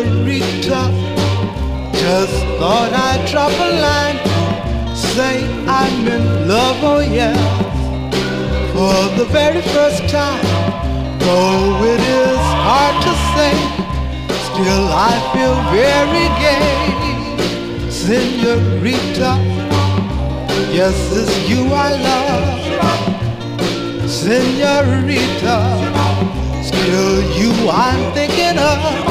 senorita. Just thought I'd drop a line, say I'm in love, oh yeah, for the very first time. Though it is hard to say, still I feel very gay. Senorita, yes, it's you I love. Senorita, still you I'm thinking of.